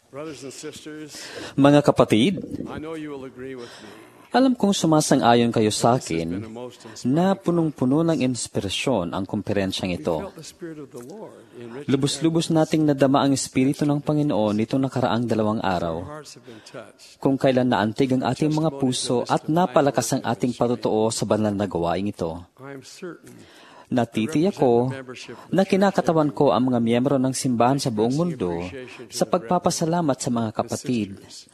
Mga kapatid, alam kong sumasang-ayon kayo sa akin na punong-puno ng inspirasyon ang komperensyang ito. Lubos-lubos nating nadama ang Espiritu ng Panginoon nitong nakaraang 2 araw, kung kailan naantig ang ating mga puso at napalakas ang ating patutuo sa banal na gawain ito. Natitiyak ko na kinakatawan ko ang mga miyembro ng simbahan sa buong mundo sa pagpapasalamat sa mga kapatid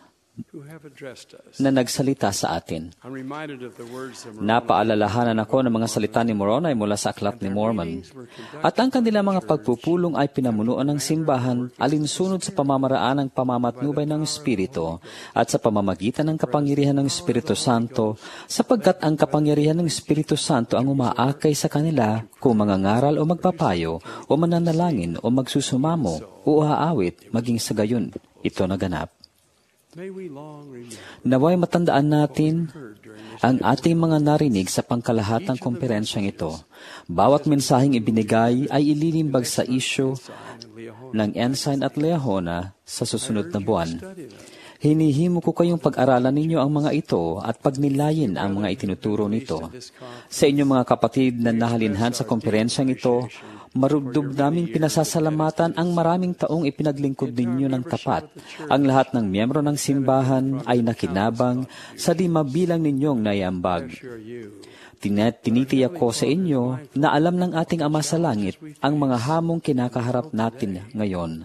na nagsalita sa atin. Napaalalahanan ako ng mga salita ni Moroni mula sa Aklat ni Mormon. At ang kanilang mga pagpupulong ay pinamunuan ng simbahan alinsunod sa pamamaraan ng pamamatnubay ng Espiritu at sa pamamagitan ng kapangyarihan ng Espiritu Santo, sapagkat ang kapangyarihan ng Espiritu Santo ang umaakay sa kanila kung mangangaral o magpapayo o mananalangin o magsusumamo o aawit maging sa gayon. Ito naganap. Naway matandaan natin ang ating mga narinig sa pangkalahatang komperensyang ito. Bawat mensaheng ibinigay ay ililimbag sa isyu ng Ensign at Liahona sa susunod na buwan. Hinihimo ko kayong pag-aralan ninyo ang mga ito at pagnilayin ang mga itinuturo nito. Sa inyong mga kapatid na nahalinhan sa komperensyang ito, marugdog naming pinasasalamatan ang maraming taong ipinaglingkod ninyo ng tapat. Ang lahat ng miyembro ng simbahan ay nakinabang sa di mabilang ninyong naiambag. Tinitiyak ko sa inyo na alam ng ating Ama sa Langit ang mga hamong kinakaharap natin ngayon.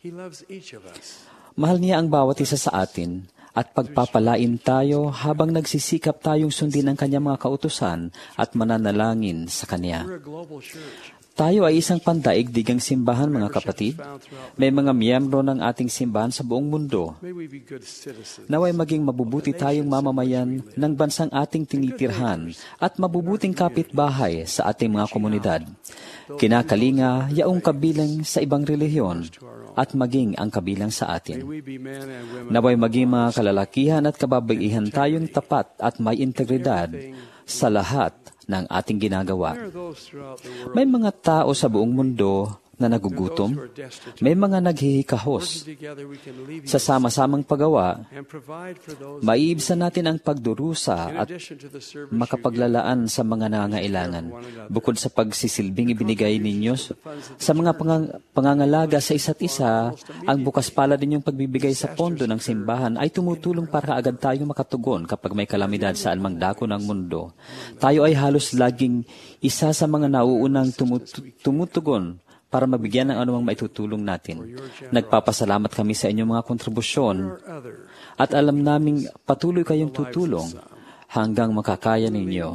Mahal niya ang bawat isa sa atin at pagpapalain tayo habang nagsisikap tayong sundin ang kanyang mga kautusan at mananalangin sa kanya. Tayo ay isang pandaigdigang simbahan, mga kapatid. May mga miyembro ng ating simbahan sa buong mundo. Naway maging mabubuti tayong mamamayan ng bansang ating tinitirhan at mabubuting kapitbahay sa ating mga komunidad. Kinakalinga yaong kabilang sa ibang relihiyon at maging ang kabilang sa atin. Naway maging mga kalalakihan at kababaihan tayong tapat at may integridad sa lahat ng ating ginagawa. May mga tao sa buong mundo na nagugutom, may mga naghihikahos. Sa sama-samang paggawa, maiibsan natin ang pagdurusa at makapaglalaan sa mga nangangailangan. Bukod sa pagsisilbing ibinigay ninyo sa mga pangangalaga sa isa't isa, ang bukas palad ninyong pagbibigay sa pondo ng simbahan ay tumutulong para agad tayong makatugon kapag may kalamidad saan mang dako ng mundo. Tayo ay halos laging isa sa mga nauunang tumutugon para mabigyan ng anumang maitutulong natin. Nagpapasalamat kami sa inyong mga kontribusyon at alam naming patuloy kayong tutulong hanggang makakaya ninyo.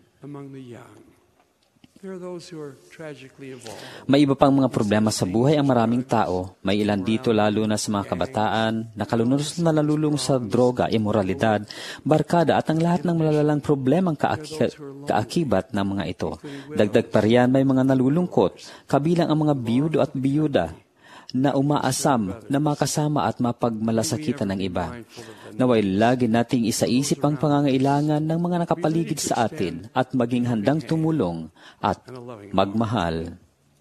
May iba pang mga problema sa buhay ang maraming tao. May ilan dito lalo na sa mga kabataan na kalunod na nalulung sa droga, imoralidad, barkada at ang lahat ng malalalang problemang kaakibat ng mga ito. Dagdag pa riyan, may mga nalulungkot, kabilang ang mga biyudo at biyuda na umaasam na makasama at mapagmalasakitan ng iba. Naway lagi nating isaisip ang pangangailangan ng mga nakapaligid sa atin at maging handang tumulong at magmahal.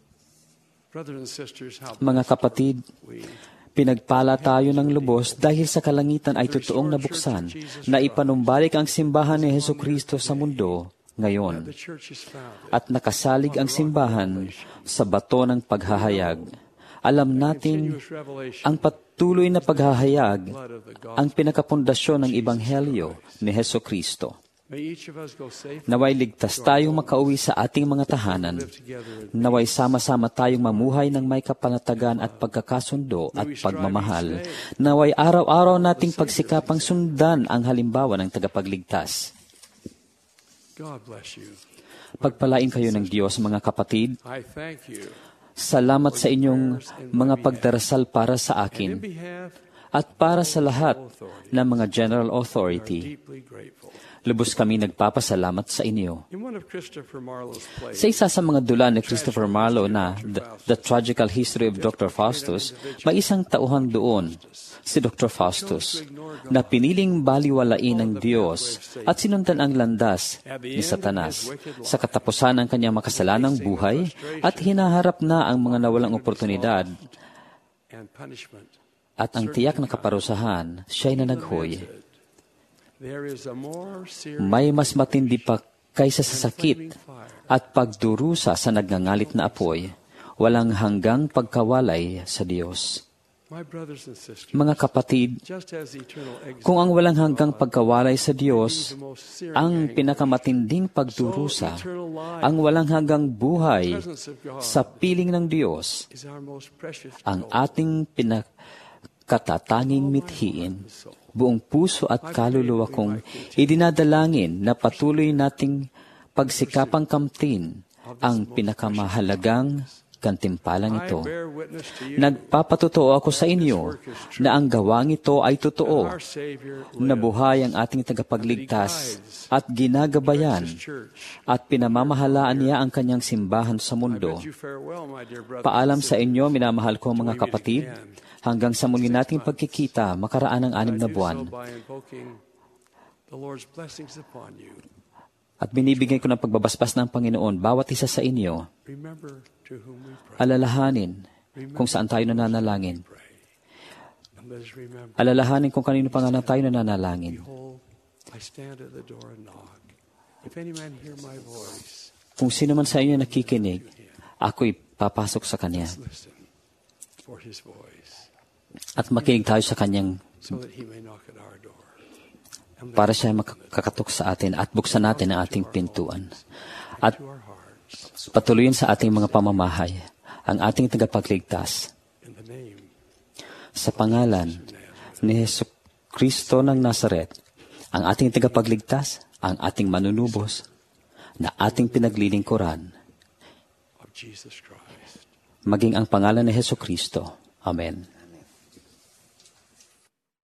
Mga kapatid, pinagpala tayo ng lubos dahil sa kalangitan ay totoong nabuksan na ipanumbalik ang simbahan ni Jesucristo sa mundo ngayon. At nakasalig ang simbahan sa bato ng paghahayag. Alam natin ang patuloy na paghahayag ang pinakapundasyon ng Ebanghelyo ni Jesucristo. Naway ligtas tayong makauwi sa ating mga tahanan. Naway sama-sama tayong mamuhay ng may kapanatagan at pagkakasundo at pagmamahal. Naway araw-araw nating pagsikapang sundan ang halimbawa ng tagapagligtas. Pagpalain kayo ng Diyos, mga kapatid. Salamat sa inyong mga pagdarasal para sa akin at para sa lahat ng mga general authority. Lubos kami nagpapasalamat sa inyo. Sa isa sa mga dula ni Christopher Marlowe na The Tragical History of Dr. Faustus, may isang tauhan doon, si Dr. Faustus, na piniling baliwalain ng Diyos at sinundan ang landas ni Satanas sa katapusan ng kanyang makasalanang buhay at hinaharap na ang mga nawalang oportunidad at ang tiyak na kaparusahan, siya'y nanaghoy. May mas matindi pa kaysa sa sakit at pagdurusa sa nagngangalit na apoy, walang hanggang pagkawalay sa Diyos. Mga kapatid, kung ang walang hanggang pagkawalay sa Diyos, ang pinakamatinding pagdurusa, ang walang hanggang buhay sa piling ng Diyos, ang ating pinakatatanging mithiin, buong puso at kaluluwa kong idinadalangin na patuloy nating pagsikapang kamtin ang pinakamahalagang gantimpalang ito. Nagpapatotoo ako sa inyo na ang gawang ito ay totoo, na buhay ang ating tagapagligtas at ginagabayan at pinamamahalaan niya ang kanyang simbahan sa mundo. Paalam sa inyo, minamahal ko mga kapatid, hanggang sa muli nating pagkikita makaraan ng 6 na buwan. At binibigay ko ng pagbabasbas ng Panginoon bawat isa sa inyo. Alalahanin kung saan tayo nananalangin. Alalahanin kung kanino pangalan tayo nananalangin. Kung sino man sa inyo nakikinig, ako'y papasok sa Kanya. At makinig tayo sa Kanyang para siya makakatok sa atin at buksan natin ang ating pintuan. At patuloyin sa ating mga pamamahay ang ating tagapagligtas. Sa pangalan ni Jesucristo ng Nazaret, ang ating tagapagligtas, ang ating manunubos, na ating pinaglilingkuran, maging ang pangalan ni Jesucristo. Amen.